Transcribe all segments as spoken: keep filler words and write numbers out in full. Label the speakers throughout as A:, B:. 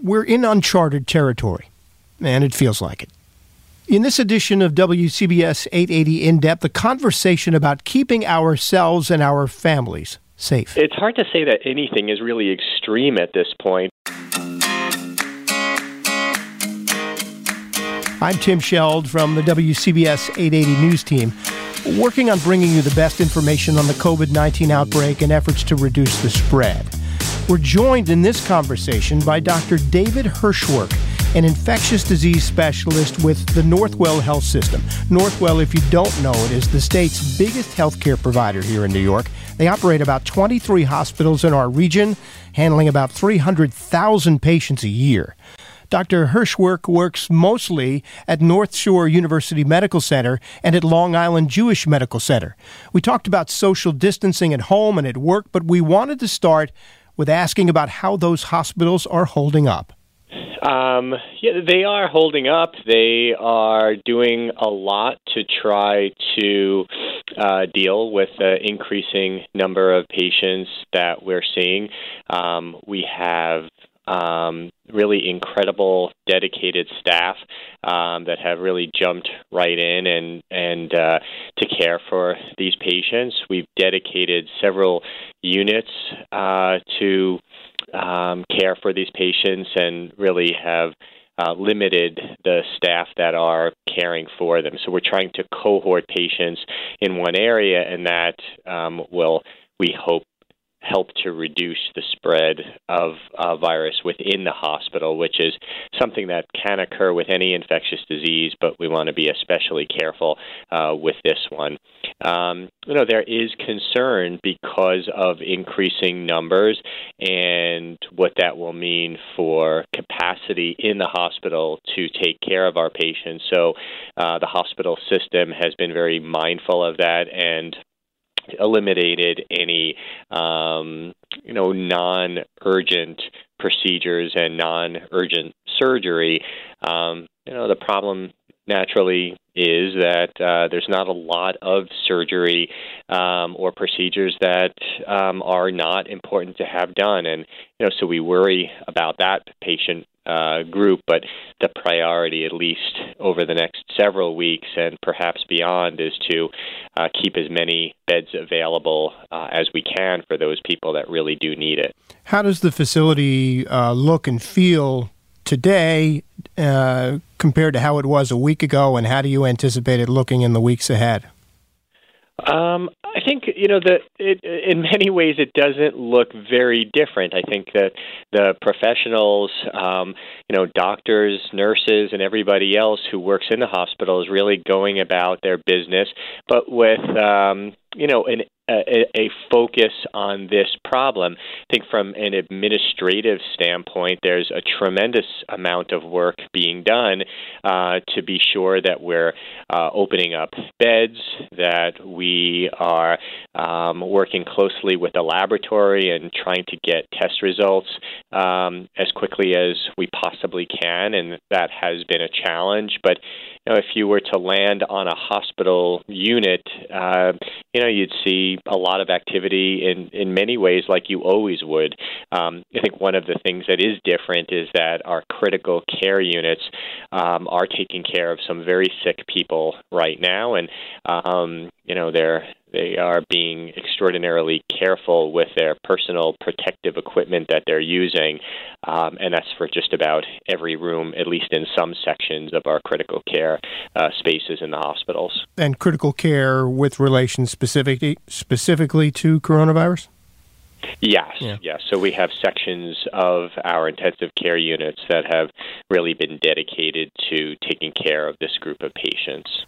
A: We're in uncharted territory, and it feels like it. In this edition of W C B S eight eighty In-Depth, a conversation about keeping ourselves and our families safe.
B: It's hard to say that anything is really extreme at this point.
A: I'm Tim Sheld from the W C B S eight eighty News Team, working on bringing you the best information on the covid nineteen outbreak and efforts to reduce the spread. We're joined in this conversation by Doctor David Hirschwerk, an infectious disease specialist with the Northwell Health System. Northwell, if you don't know it, is the state's biggest healthcare provider here in New York. They operate about twenty-three hospitals in our region, handling about three hundred thousand patients a year. Doctor Hirschwerk works mostly at North Shore University Medical Center and at Long Island Jewish Medical Center. We talked about social distancing at home and at work, but we wanted to start with asking about how those hospitals are holding up.
B: Um, yeah, they are holding up. They are doing a lot to try to uh, deal with the increasing number of patients that we're seeing. Um, we have Um, really incredible, dedicated staff um, that have really jumped right in and and uh, to care for these patients. We've dedicated several units uh, to um, care for these patients and really have uh, limited the staff that are caring for them. So we're trying to cohort patients in one area, and that um, will, we hope, help to reduce the spread of uh, virus within the hospital, which is something that can occur with any infectious disease, but we want to be especially careful uh, with this one. Um, you know, there is concern because of increasing numbers and what that will mean for capacity in the hospital to take care of our patients. So uh, the hospital system has been very mindful of that and eliminated any, um, you know, non-urgent procedures and non-urgent surgery. Um, you know, the problem naturally is that uh, there's not a lot of surgery um, or procedures that um, are not important to have done. And, you know, so we worry about that patient uh, group, but the priority, at least over the next several weeks and perhaps beyond, is to uh, keep as many beds available uh, as we can for those people that really do need it.
A: How does the facility uh, look and feel today uh, compared to how it was a week ago, and how do you anticipate it looking in the weeks ahead?
B: Um, I think, you know, that it, in many ways it doesn't look very different. I think that the professionals, um, you know, doctors, nurses, and everybody else who works in the hospital is really going about their business, but with, um, you know, an A, a focus on this problem. I think from an administrative standpoint, there's a tremendous amount of work being done uh, to be sure that we're uh, opening up beds, that we are um, working closely with the laboratory and trying to get test results um, as quickly as we possibly can, and that has been a challenge. But you know, if you were to land on a hospital unit, uh, you know, you'd see a lot of activity in, in many ways like you always would. Um, I think one of the things that is different is that our critical care units um, are taking care of some very sick people right now, and um, you know, they're They are being extraordinarily careful with their personal protective equipment that they're using, um, and that's for just about every room, at least in some sections of our critical care uh, spaces in the hospitals.
A: And critical care with relation specifically, specifically to coronavirus?
B: Yes,
A: yeah.
B: yes. So we have sections of our intensive care units that have really been dedicated to taking care of this group of patients.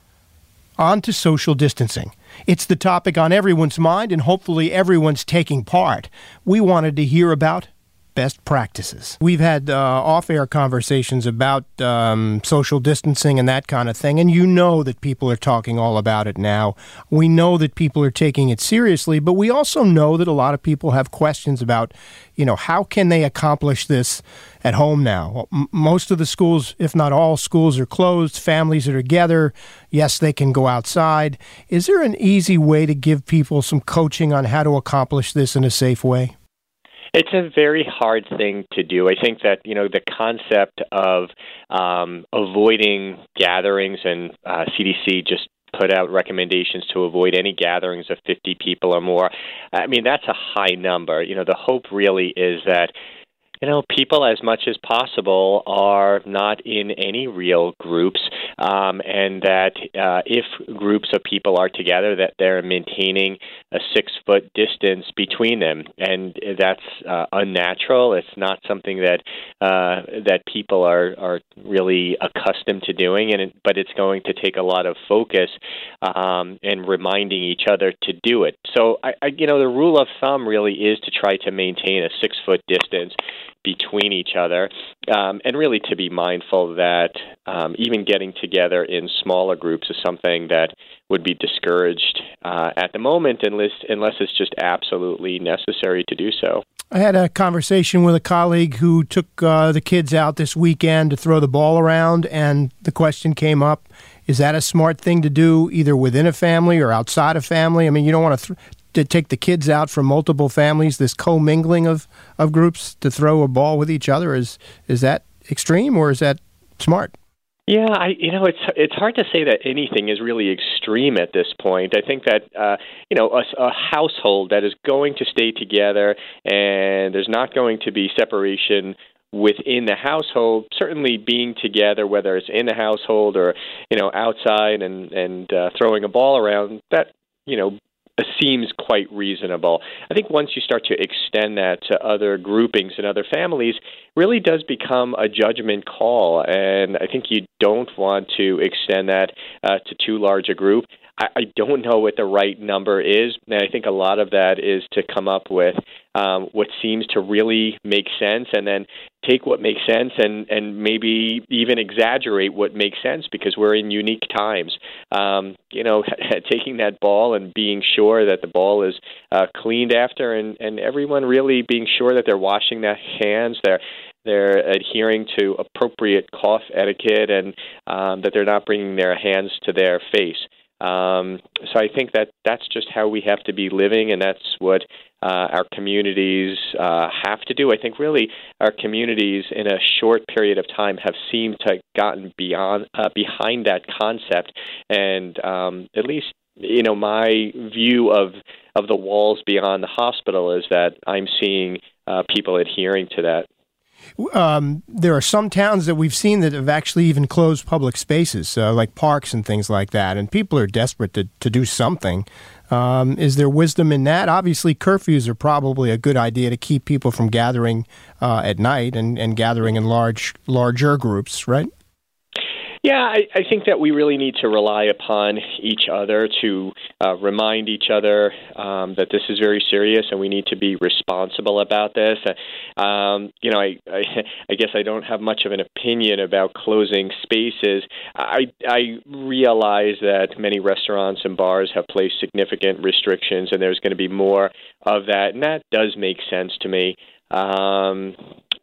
A: On to social distancing. It's the topic on everyone's mind, and hopefully everyone's taking part. We wanted to hear about best practices. We've had uh, off-air conversations about um, social distancing and that kind of thing, and you know that people are talking all about it now. We know that people are taking it seriously, but we also know that a lot of people have questions about, you know, how can they accomplish this at home now? Well, m- most of the schools, if not all schools, are closed. Families are together. Yes, they can go outside. Is there an easy way to give people some coaching on how to accomplish this in a safe way?
B: It's a very hard thing to do. I think that, you know, the concept of um, avoiding gatherings, and uh, C D C just put out recommendations to avoid any gatherings of fifty people or more. I mean, that's a high number. You know, the hope really is that, you know, people as much as possible are not in any real groups, um, and that uh, if groups of people are together, that they're maintaining a six-foot distance between them. And that's uh, unnatural. It's not something that uh, that people are, are really accustomed to doing, and it, but it's going to take a lot of focus um, and reminding each other to do it. So, I, I, you know, the rule of thumb really is to try to maintain a six-foot distance between each other, um, and really to be mindful that um, even getting together in smaller groups is something that would be discouraged uh, at the moment unless, unless it's just absolutely necessary to do so.
A: I had a conversation with a colleague who took uh, the kids out this weekend to throw the ball around, and the question came up, is that a smart thing to do either within a family or outside a family? I mean, you don't want to... Th- to take the kids out from multiple families, this commingling of, of groups to throw a ball with each other, is is that extreme or is that smart?
B: Yeah, I you know it's it's hard to say that anything is really extreme at this point. I think that uh, you know a, a household that is going to stay together and there's not going to be separation within the household, certainly being together, whether it's in the household or you know outside and and uh, throwing a ball around, that you know. seems quite reasonable. I think once you start to extend that to other groupings and other families, really does become a judgment call, and I think you don't want to extend that uh, to too large a group. I, I don't know what the right number is, and I think a lot of that is to come up with um, what seems to really make sense, and then take what makes sense and, and maybe even exaggerate what makes sense, because we're in unique times. Um, you know, taking that ball and being sure that the ball is uh, cleaned after, and, and everyone really being sure that they're washing their hands, they're they're adhering to appropriate cough etiquette, and um, that they're not bringing their hands to their face. Um, so I think that that's just how we have to be living, and that's what uh, our communities uh, have to do. I think really our communities in a short period of time have seemed to have gotten beyond uh, behind that concept, and um, at least you know my view of of the walls beyond the hospital is that I'm seeing uh, people adhering to that.
A: Um, there are some towns that we've seen that have actually even closed public spaces, uh, like parks and things like that, and people are desperate to, to do something. Um, is there wisdom in that? Obviously, curfews are probably a good idea to keep people from gathering uh, at night and, and gathering in large, larger groups, right?
B: Yeah, I, I think that we really need to rely upon each other to uh, remind each other um, that this is very serious and we need to be responsible about this. Um, you know, I, I, I guess I don't have much of an opinion about closing spaces. I, I realize that many restaurants and bars have placed significant restrictions, and there's going to be more of that, and that does make sense to me. Um,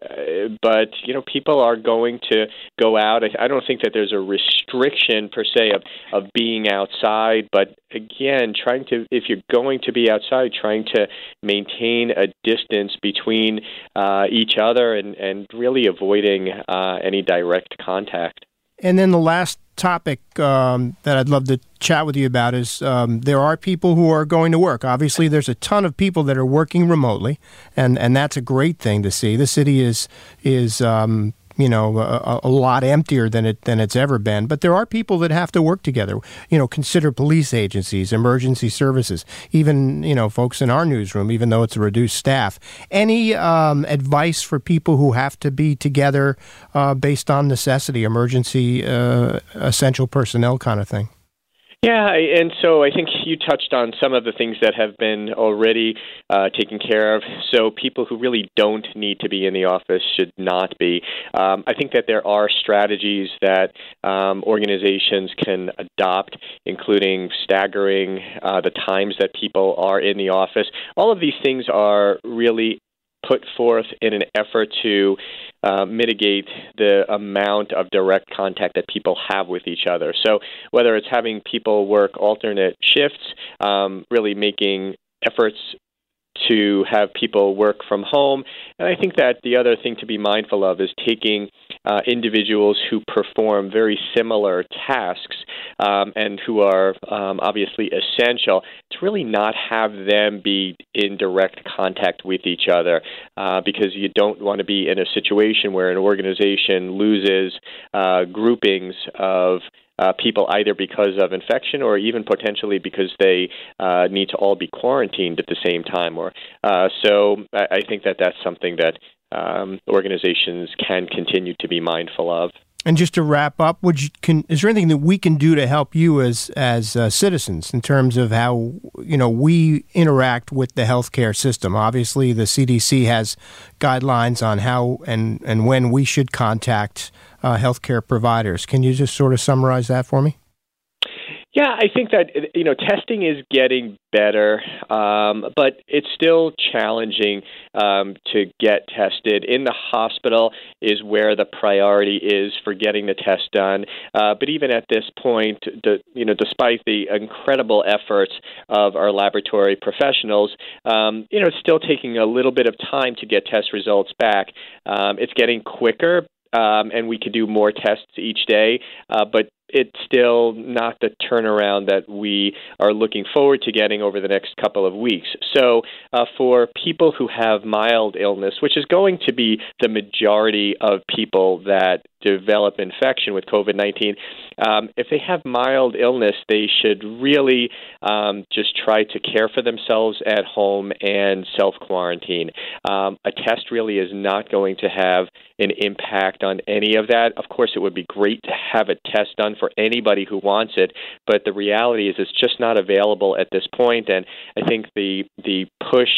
B: but, you know, people are going to go out. I, I don't think that there's a restriction per se of, of being outside. But again, trying to, if you're going to be outside, trying to maintain a distance between uh, each other and, and really avoiding uh, any direct contact.
A: And then the last topic um, that I'd love to chat with you about is um, there are people who are going to work. Obviously, there's a ton of people that are working remotely, and, and that's a great thing to see. The city is is um, you know a, a lot emptier than it than it's ever been. But there are people that have to work together. You know, consider police agencies, emergency services, even you know folks in our newsroom, even though it's a reduced staff. Any um, advice for people who have to be together uh, based on necessity, emergency, uh, essential personnel kind of thing?
B: Yeah, and so I think you touched on some of the things that have been already uh, taken care of. So people who really don't need to be in the office should not be. Um, I think that there are strategies that um, organizations can adopt, including staggering uh, the times that people are in the office. All of these things are really put forth in an effort to uh, mitigate the amount of direct contact that people have with each other. So whether it's having people work alternate shifts, um, really making efforts to have people work from home. And I think that the other thing to be mindful of is taking uh, individuals who perform very similar tasks um, and who are um, obviously essential to really not have them be in direct contact with each other uh, because you don't want to be in a situation where an organization loses uh, groupings of Uh, people either because of infection or even potentially because they uh, need to all be quarantined at the same time. Or uh, so I, I think that that's something that um, organizations can continue to be mindful of.
A: And just to wrap up, would you, can, is there anything that we can do to help you as as uh, citizens in terms of how you know we interact with the healthcare system? Obviously, the C D C has guidelines on how and, and when we should contact uh, healthcare providers. Can you just sort of summarize that for me?
B: Yeah, I think that, you know, testing is getting better, um, but it's still challenging um, to get tested. In the hospital is where the priority is for getting the test done. Uh, but even at this point, the, you know, despite the incredible efforts of our laboratory professionals, um, you know, it's still taking a little bit of time to get test results back. Um, it's getting quicker, um, and we could do more tests each day, uh, but it's still not the turnaround that we are looking forward to getting over the next couple of weeks. So uh, for people who have mild illness, which is going to be the majority of people that develop infection with COVID nineteen, um, if they have mild illness, they should really um, just try to care for themselves at home and self-quarantine. Um, a test really is not going to have an impact on any of that. Of course, it would be great to have a test done for anybody who wants it, but the reality is it's just not available at this point. And I think the the push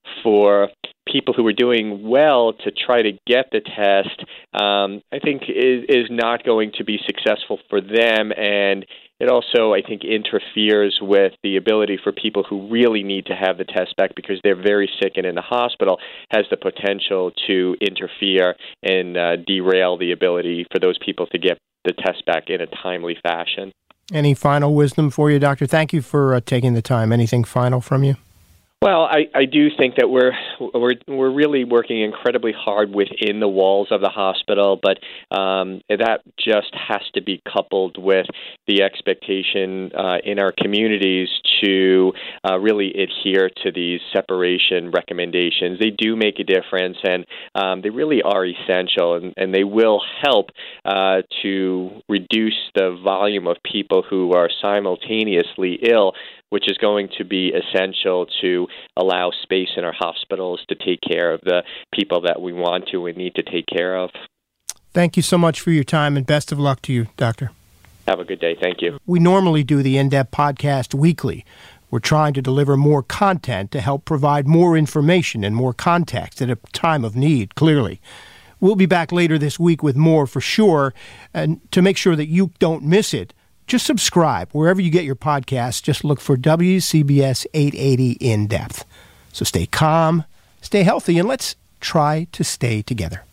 B: for people who are doing well to try to get the test, um, I think is, is not going to be successful for them. And it also, I think, interferes with the ability for people who really need to have the test back because they're very sick and in the hospital, has the potential to interfere and uh, derail the ability for those people to get the test back in a timely fashion.
A: Any final wisdom for you, Doctor? Thank you for uh, taking the time. Anything final from you?
B: Well, I, I do think that we're we're we're really working incredibly hard within the walls of the hospital, but um, that just has to be coupled with the expectation uh, in our communities to uh, really adhere to these separation recommendations. They do make a difference, and um, they really are essential, and, and they will help uh, to reduce the volume of people who are simultaneously ill, which is going to be essential to allow space in our hospitals to take care of the people that we want to and need to take care of.
A: Thank you so much for your time, and best of luck to you, Doctor.
B: Have a good day. Thank you.
A: We normally do the In-Depth podcast weekly. We're trying to deliver more content to help provide more information and more context at a time of need, clearly. We'll be back later this week with more for sure, and to make sure that you don't miss it, just subscribe. Wherever you get your podcasts, just look for W C B S eight eighty In Depth. So stay calm, stay healthy, and let's try to stay together.